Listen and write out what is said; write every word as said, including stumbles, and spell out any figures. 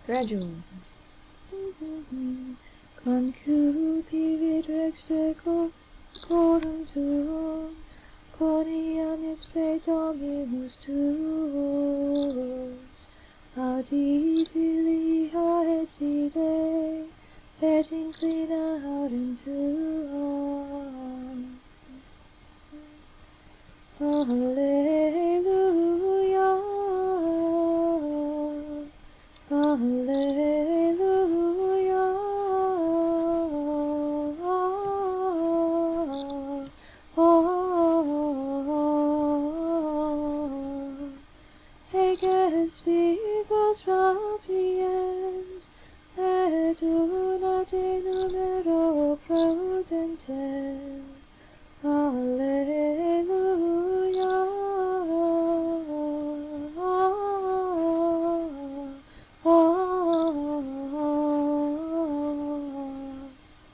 Gradual. 건큐비빗 렉스고 고름투 고니안 ipse dominus tuus audi filia et fide et inclina audem tuam. Alleluia, Alleluia, eges vivos rapiens, et una de numero prudentes. Alleluia.